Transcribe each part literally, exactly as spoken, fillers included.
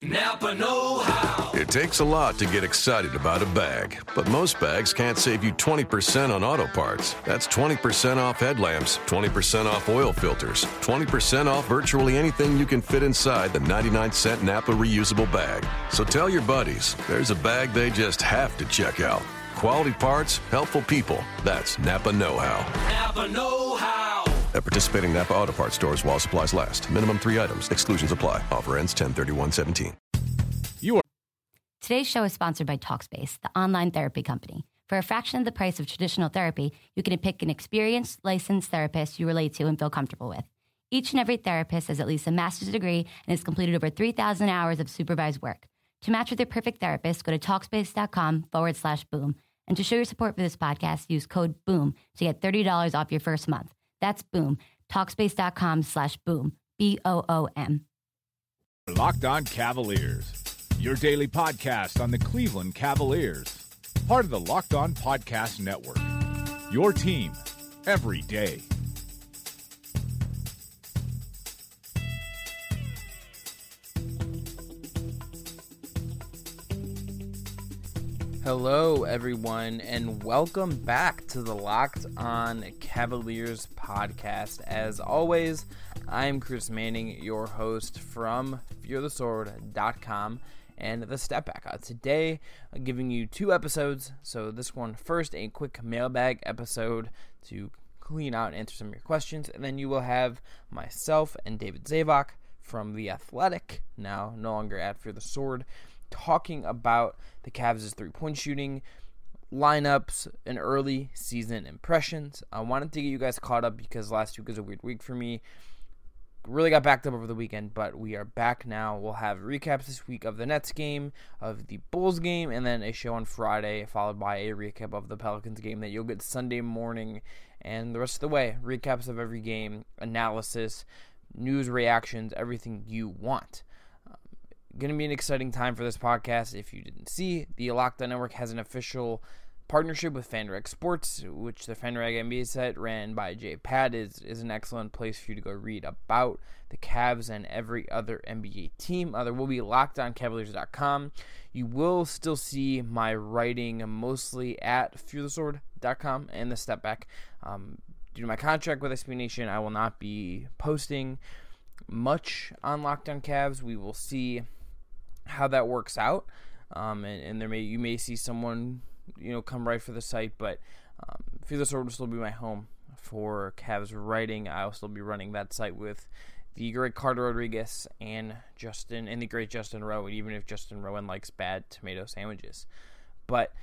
Napa know-how. It takes a lot to get excited about a bag, but most bags can't save you twenty percent on auto parts. That's twenty percent off headlamps, twenty percent off oil filters, twenty percent off virtually anything you can fit inside the ninety-nine cent Napa reusable bag. So tell your buddies, there's a bag they just have to check out. Quality parts, helpful people. That's Napa know-how. Napa know-how. At participating Napa Auto Parts stores while supplies last. Minimum three items. Exclusions apply. Offer ends ten thirty-one seventeen. You are. Today's show is sponsored by Talkspace, the online therapy company. For a fraction of the price of traditional therapy, you can pick an experienced, licensed therapist you relate to and feel comfortable with. Each and every therapist has at least a master's degree and has completed over three thousand hours of supervised work. To match with your perfect therapist, go to Talkspace.com forward slash boom. And to show your support for this podcast, use code BOOM to get thirty dollars off your first month. That's boom. Talkspace.com slash boom. B O O M. Locked On Cavaliers, your daily podcast on the Cleveland Cavaliers. Part of the Locked On Podcast Network. Your team every day. Hello, everyone, and welcome back to the Locked On Cavaliers podcast. As always, I'm Chris Manning, your host from fear the sword dot com and the Step Back. Uh, today, I'm giving you two episodes. So this one first, a quick mailbag episode to clean out and answer some of your questions, and then you will have myself and David Zavok from The Athletic, now no longer at Fear the Sword, talking about the Cavs' three-point shooting, lineups, and early season impressions. I wanted to get you guys caught up because last week was a weird week for me. Really got backed up over the weekend, but we are back now. We'll have recaps this week of the Nets game, of the Bulls game, and then a show on Friday, followed by a recap of the Pelicans game that you'll get Sunday morning, and the rest of the way, recaps of every game, analysis, news reactions, everything you want. Going to be an exciting time for this podcast. If you didn't see, the Locked On Network has an official partnership with FanRag Sports, which the FanRag N B A site ran by Jay Pat is, is an excellent place for you to go read about the Cavs and every other N B A team. Uh, there will be locked on cavaliers dot com. You will still see my writing mostly at fear the sword dot com and the Step Back. Um, due to my contract with S B Nation, I will not be posting much on Locked On Cavs. We will see how that works out, um, and, and there may you may see someone you know come right for the site, but um, Fear the Sword will still be my home for Cavs writing. I'll still be running that site with the great Carter Rodriguez and Justin and the great Justin Rowan, even if Justin Rowan likes bad tomato sandwiches. But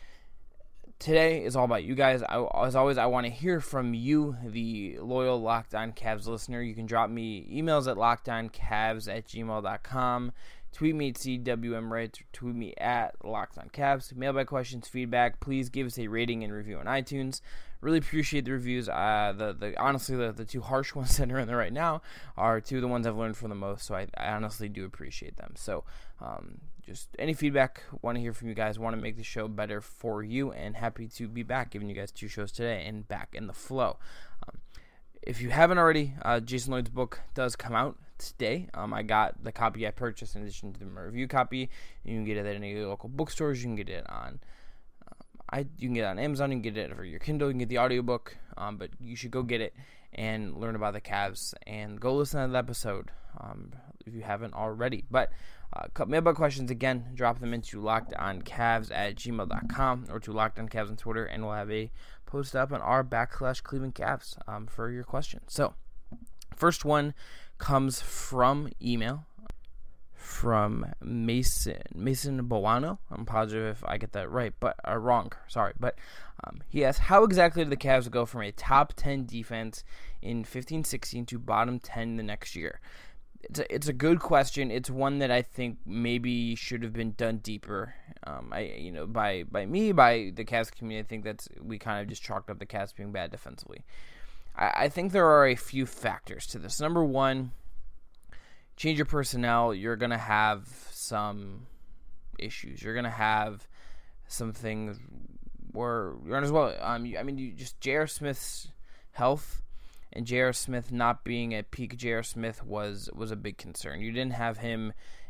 today is all about you guys. I, as always, I want to hear from you, the loyal Locked On Cavs listener. You can drop me emails at lockedoncavs at gmail dot com. Tweet me at C W M Wright, or tweet me at Locked On Cavs. Mailbag questions, feedback. Please give us a rating and review on iTunes. Really appreciate the reviews. Uh, the the honestly, the, the two harsh ones that are in there right now are two of the ones I've learned from the most, so I, I honestly do appreciate them. So, um, just any feedback, want to hear from you guys, want to make the show better for you, and happy to be back, giving you guys two shows today and back in the flow. Um, if you haven't already, uh, Jason Lloyd's book does come out today. Um, I got the copy I purchased in addition to the review copy. You can get it at any of your local bookstores. You can get it on um, I you can get it on Amazon. You can get it for your Kindle. You can get the audiobook. Um, but you should go get it and learn about the Cavs and go listen to the episode um, if you haven't already. But uh, mailbag questions, again, drop them into lockedoncavs at gmail dot com or to lockedoncavs on Twitter, and we'll have a post up on our backslash Cleveland Cavs um, for your questions. So, first one comes from email from Mason Mason Boano. I'm positive if I get that right, but uh, wrong. Sorry, but um, he asks, how exactly did the Cavs go from a top ten defense in fifteen sixteen to bottom ten the next year? It's a, it's a good question. It's one that I think maybe should have been done deeper. Um, I you know by by me by the Cavs community. I think that's we kind of just chalked up the Cavs being bad defensively. I think there are a few factors to this. Number one, change your personnel, you're going to have some issues. You're going to have some things where you're as well. Um, I mean, you just J R. Smith's health and J R. Smith not being at peak J R. Smith was was a big concern. You didn't have him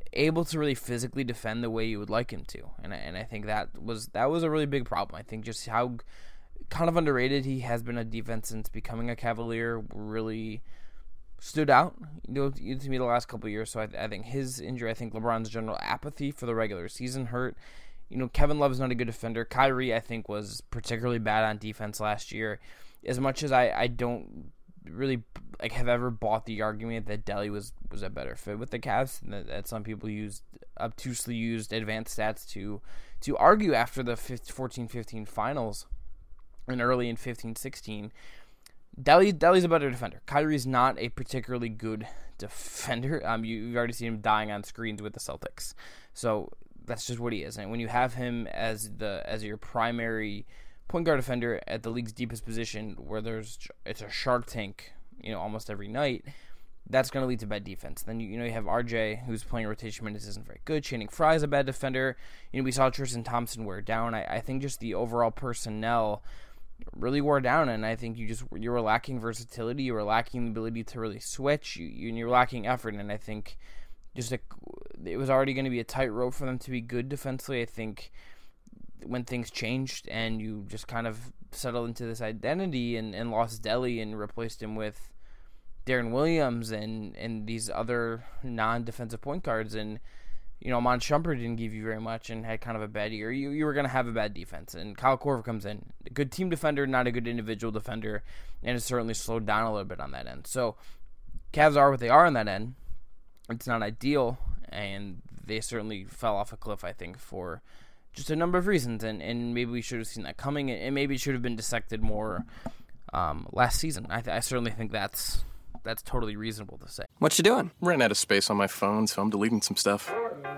able to really physically defend the way you would like him to. And I, and I think that was that was a really big problem. I think just how kind of underrated he has been on defense since becoming a Cavalier really stood out, you know, to me the last couple of years. So I, I think his injury, I think LeBron's general apathy for the regular season hurt. You know, Kevin Love's not a good defender. Kyrie, I think, was particularly bad on defense last year. As much as I, I don't really like have ever bought the argument that Delly was, was a better fit with the Cavs, and that, that some people used obtusely used advanced stats to to argue after the fourteen fifteen finals and early in fifteen sixteen. Delly, Delly's a better defender. Kyrie's not a particularly good defender. Um, you, you've already seen him dying on screens with the Celtics. So that's just what he is. And when you have him as the as your primary point guard defender at the league's deepest position, where there's it's a shark tank, you know, almost every night, that's going to lead to bad defense. Then you, you know you have R J, who's playing rotation minutes, isn't very good. Channing Frye is a bad defender. You know, we saw Tristan Thompson wear down. I, I think just the overall personnel really wore down, and I think you just you were lacking versatility. You were lacking the ability to really switch. You, you and you're lacking effort, and I think just a, it was already going to be a tight rope for them to be good defensively. I think when things changed and you just kind of settled into this identity and, and lost Delly and replaced him with Darren Williams and, and these other non-defensive point guards, and you know, Amon Shumpert didn't give you very much and had kind of a bad year, you you were going to have a bad defense. And Kyle Korver comes in, a good team defender, not a good individual defender, and it's certainly slowed down a little bit on that end. So Cavs are what they are on that end. It's not ideal, and they certainly fell off a cliff, I think, for just a number of reasons. And, and maybe we should have seen that coming, and maybe it should have been dissected more um, last season. I, th- I certainly think that's that's totally reasonable to say. What you doing? Ran out of space on my phone, so I'm deleting some stuff.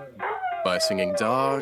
Bye, singing dog.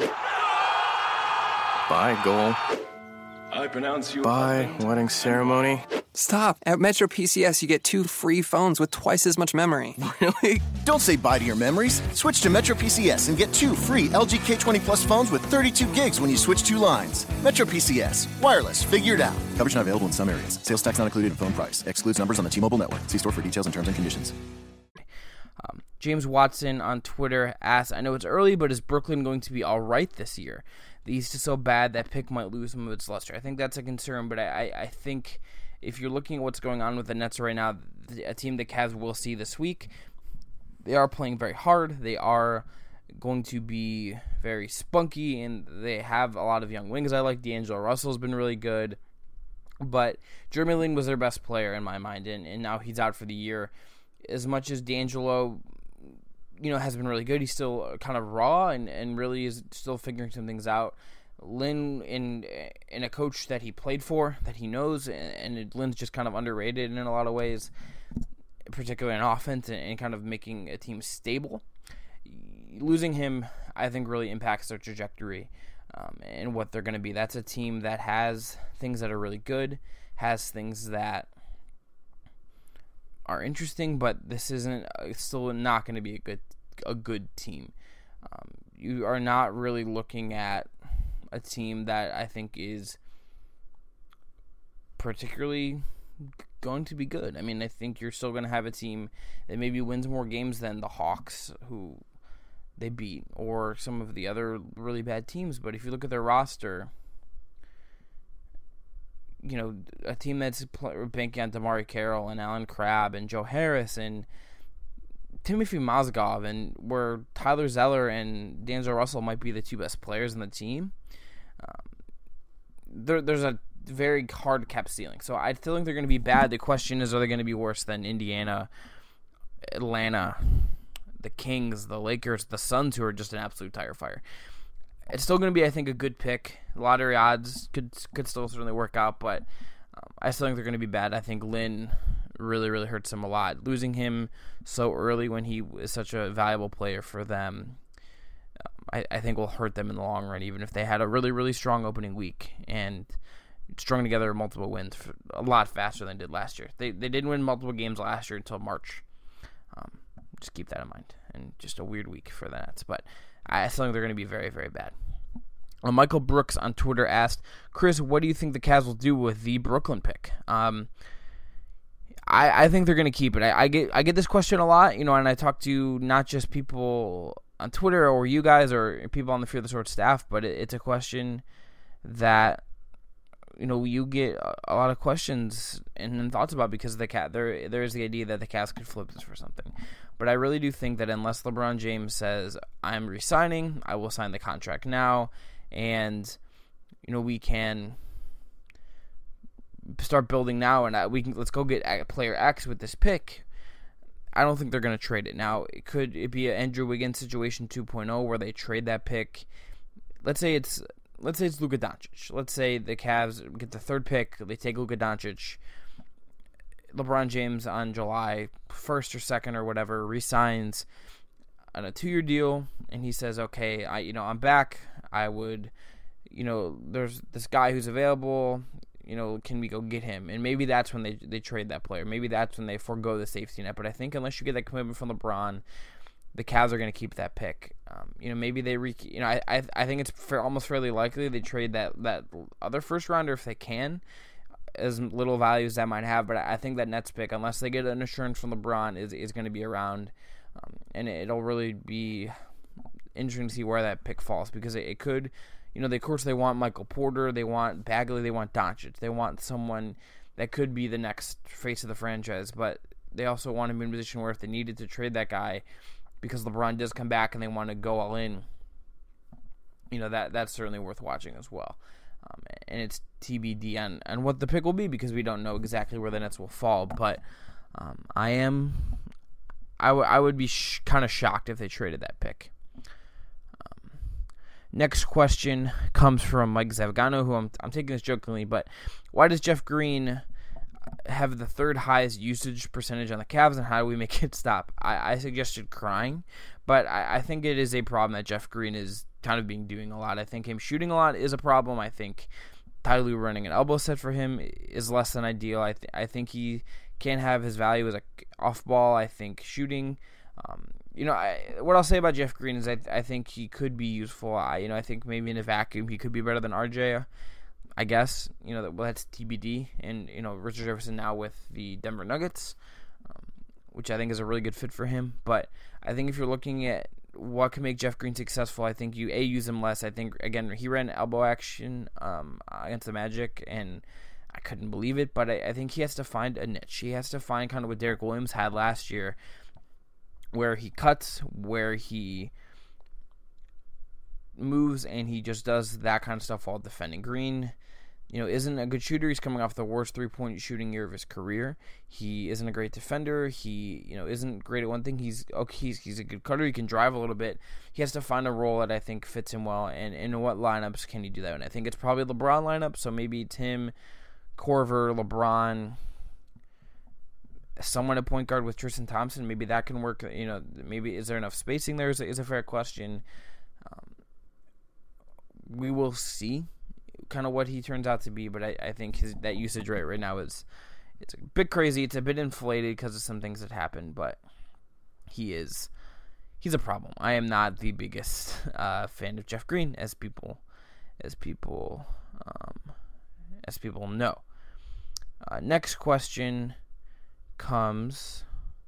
Bye, goal. I pronounce you. Bye, wedding ceremony. Stop. At Metro P C S, you get two free phones with twice as much memory. Really? Don't say bye to your memories. Switch to Metro P C S and get two free L G K twenty Plus phones with thirty-two gigs when you switch two lines. Metro P C S. Wireless. Figured out. Coverage not available in some areas. Sales tax not included in phone price. Excludes numbers on the T-Mobile network. See store for details and terms and conditions. Um, James Watson on Twitter asks, I know it's early, but is Brooklyn going to be all right this year? The East is so bad that pick might lose some of its luster. I think that's a concern, but I, I, I think if you're looking at what's going on with the Nets right now, a team the Cavs will see this week, they are playing very hard. They are going to be very spunky, and they have a lot of young wings. I like D'Angelo Russell's been really good, but Jeremy Lin was their best player in my mind, and, and now he's out for the year. As much as D'Angelo, you know, has been really good, he's still kind of raw and, and really is still figuring some things out. Lin, in in a coach that he played for, that he knows, and, and Lin's just kind of underrated in a lot of ways, particularly in offense, and, and kind of making a team stable. Losing him, I think, really impacts their trajectory um, and what they're going to be. That's a team that has things that are really good, has things that are interesting, but this isn't it's still not going to be a good a good team. Um, you are not really looking at a team that I think is particularly going to be good. I mean, I think you're still going to have a team that maybe wins more games than the Hawks, who they beat, or some of the other really bad teams. But if you look at their roster, you know, a team that's banking on Damari Carroll and Alan Crabb and Joe Harris and Timothy Mozgov, and where Tyler Zeller and D'Angelo Russell might be the two best players in the team, um, there, there's a very hard cap ceiling. So I still think they're going to be bad. The question is, are they going to be worse than Indiana, Atlanta, the Kings, the Lakers, the Suns, who are just an absolute tire fire? It's still going to be, I think, a good pick. Lottery odds could could still certainly work out, but um, I still think they're going to be bad. I think Lin really, really hurts them a lot. Losing him so early when he is such a valuable player for them, um, I, I think will hurt them in the long run, even if they had a really, really strong opening week and strung together multiple wins for a lot faster than they did last year. They they didn't win multiple games last year until March. Um, just keep that in mind. And just a weird week for the Nets. But I still think they're going to be very, very bad. Uh, Michael Brooks on Twitter asked, Chris, what do you think the Cavs will do with the Brooklyn pick? Um, I, I think they're going to keep it. I, I get I get this question a lot, you know, and I talk to not just people on Twitter or you guys or people on the Fear the Sword staff, but it, it's a question that, you know, you get a lot of questions and thoughts about because the cat there there is the idea that the Cavs could flip this for something. But I really do think that unless LeBron James says, I'm resigning, I will sign the contract now, and, you know, we can start building now, and we can let's go get player X with this pick. I don't think they're going to trade it. Now, it could it be an Andrew Wiggins situation two point oh where they trade that pick. Let's say it's let's say it's Luka Doncic. Let's say the Cavs get the third pick, they take Luka Doncic. LeBron James on July first or second or whatever resigns on a two-year deal, and he says, "Okay, I you know, I'm back. I would, you know, there's this guy who's available. You know, can we go get him?" And maybe that's when they they trade that player. Maybe that's when they forego the safety net. But I think unless you get that commitment from LeBron, the Cavs are going to keep that pick. Um, you know, maybe they re. You know, I I, I think it's fair, almost fairly likely they trade that that other first rounder if they can, as little value as that might have. But I think that Nets pick, unless they get an assurance from LeBron, is is going to be around, um, and it'll really be interesting to see where that pick falls because it, it could. You know, they, of course, they want Michael Porter, they want Bagley, they want Doncic. They want someone that could be the next face of the franchise, but they also want to be in a position where if they needed to trade that guy because LeBron does come back and they want to go all in, you know, that that's certainly worth watching as well. Um, and it's T B D on, on what the pick will be because we don't know exactly where the Nets will fall, but um, I am, I, w- I would be sh- kind of shocked if they traded that pick. Next question comes from Mike Zavgano, who I'm I'm taking this jokingly, but why does Jeff Green have the third highest usage percentage on the Cavs, and how do we make it stop? I, I suggested crying, but I, I think it is a problem that Jeff Green is kind of being doing a lot. I think him shooting a lot is a problem. I think Ty Lue running an elbow set for him is less than ideal. I th- I think he can have his value as a off ball. I think shooting. Um, You know, I, what I'll say about Jeff Green is I I think he could be useful. I you know I think maybe in a vacuum he could be better than R J. I guess you know that well that's T B D. And you know Richard Jefferson now with the Denver Nuggets, um, which I think is a really good fit for him. But I think if you're looking at what can make Jeff Green successful, I think you a use him less. I think again he ran elbow action um, against the Magic and I couldn't believe it. But I, I think he has to find a niche. He has to find kind of what Derek Williams had last year, where he cuts, where he moves, and he just does that kind of stuff while defending. Green, you know, isn't a good shooter. He's coming off the worst three-point shooting year of his career. He isn't a great defender. He, you know, isn't great at one thing. He's okay. He's, he's a good cutter. He can drive a little bit. He has to find a role that I think fits him well. And in what lineups can he do that? And I think it's probably LeBron lineup. So maybe Tim, Korver, LeBron, someone at point guard with Tristan Thompson, maybe that can work. You know, maybe is there enough spacing there? Is a, is a fair question. Um, we will see kind of what he turns out to be, but I, I think his that usage rate right now is it's a bit crazy. It's a bit inflated because of some things that happened, but he is he's a problem. I am not the biggest uh, fan of Jeff Green, as people as people um, as people know. Uh, next question comes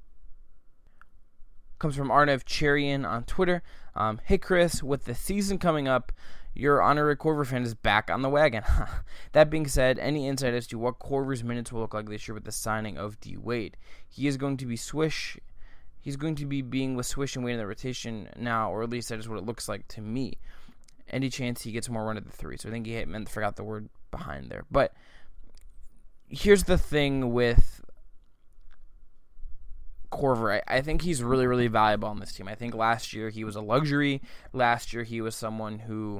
comes from Arnav Cherian on Twitter. Um, hey Chris, with the season coming up, your honorary Korver fan is back on the wagon. That being said, any insight as to what Korver's minutes will look like this year with the signing of D Wade? He is going to be Swish. He's going to be being with Swish and Wade in the rotation now, or at least that is what it looks like to me. Any chance he gets more run at the three? So I think he hit, meant forgot the word behind there. But here's the thing with Korver. I, I think he's really, really valuable on this team. I think last year he was a luxury. Last year he was someone who,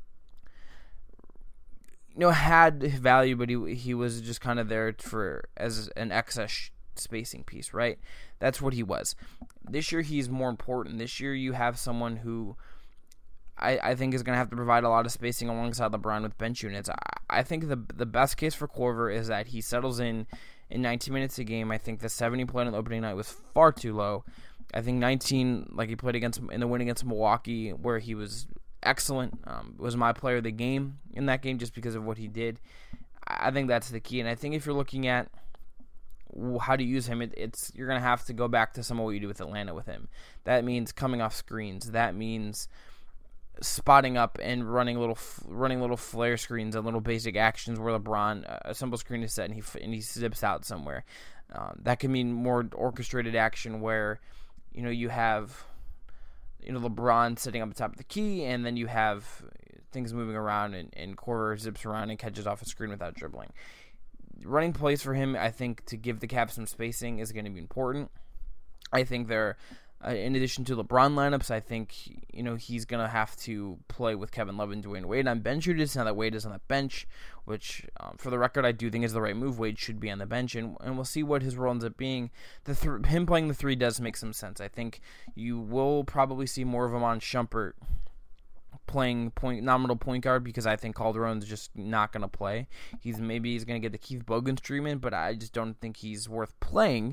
you know, had value, but he he was just kind of there for as an excess spacing piece, right? That's what he was. This year he's more important. This year you have someone who I, I think is going to have to provide a lot of spacing alongside LeBron with bench units. I, I think the the best case for Korver is that he settles in in nineteen minutes a game. I think the seventy played on the opening night was far too low. I think nineteen, like he played against in the win against Milwaukee, where he was excellent, um, was my player of the game in that game just because of what he did. I think that's the key. And I think if you're looking at how to use him, it, it's you're going to have to go back to some of what you do with Atlanta with him. That means coming off screens. That means spotting up and running little running little flare screens and little basic actions where LeBron, uh, a simple screen is set and he and he zips out somewhere. Um, that can mean more orchestrated action where, you know, you have, you know, LeBron sitting up at the top of the key, and then you have things moving around, and, and Korver zips around and catches off a screen without dribbling. Running plays for him, I think, to give the Cavs some spacing is going to be important. I think they're Uh, in addition to LeBron lineups, I think, you know, he's going to have to play with Kevin Love and Dwayne Wade on bench units. Now that Wade is on the bench, which, um, for the record, I do think is the right move. Wade should be on the bench, and, and we'll see what his role ends up being. The th- Him playing the three does make some sense. I think you will probably see more of him on Shumpert playing point nominal point guard, because I think Calderon's just not going to play. He's Maybe he's going to get the Keith Bogans treatment, but I just don't think he's worth playing.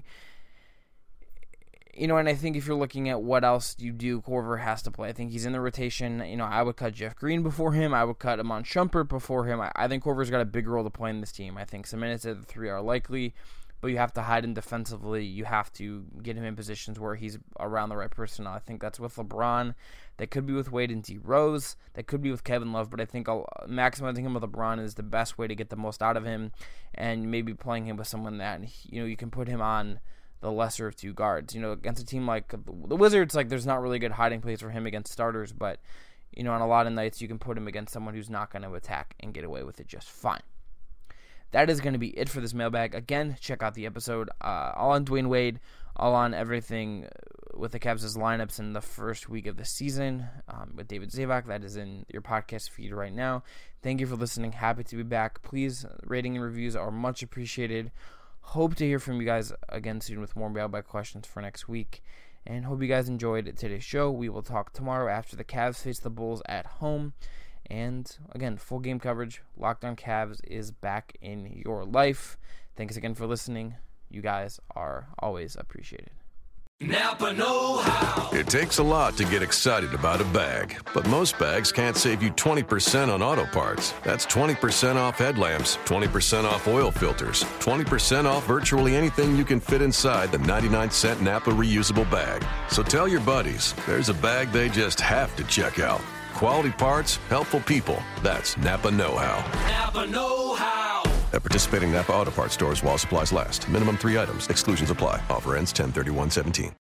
You know, and I think if you're looking at what else you do, Korver has to play. I think he's in the rotation. You know, I would cut Jeff Green before him. I would cut Iman Shumpert before him. I, I think Korver's got a big role to play in this team. I think some minutes at the three are likely, but you have to hide him defensively. You have to get him in positions where he's around the right personnel. I think that's with LeBron. That could be with Wade and D. Rose. That could be with Kevin Love, but I think I'll, maximizing him with LeBron is the best way to get the most out of him, and maybe playing him with someone that, you know, you can put him on the lesser of two guards. You know, against a team like the Wizards, like, there's not really good hiding place for him against starters, but, you know, on a lot of nights you can put him against someone who's not going to attack and get away with it just fine. That is going to be it for this mailbag. Again, check out the episode, uh, all on Dwayne Wade, all on everything with the Cavs' lineups in the first week of the season, um, with David Zabak. That is in your podcast feed right now. Thank you for listening. Happy to be back. Please, rating and reviews are much appreciated. Hope to hear from you guys again soon with more mailbag questions for next week. And hope you guys enjoyed today's show. We will talk tomorrow after the Cavs face the Bulls at home. And again, full game coverage. Locked On Cavs is back in your life. Thanks again for listening. You guys are always appreciated. Napa know-how. It takes a lot to get excited about a bag, but most bags can't save you twenty percent on auto parts. That's twenty percent off headlamps, twenty percent off oil filters, twenty percent off virtually anything you can fit inside the ninety-nine cent Napa reusable bag. So tell your buddies, there's a bag they just have to check out. Quality parts, helpful people. That's Napa know-how. Napa know-how. At participating Napa Auto Parts stores while supplies last. Minimum three items. Exclusions apply. Offer ends ten thirty-one seventeen.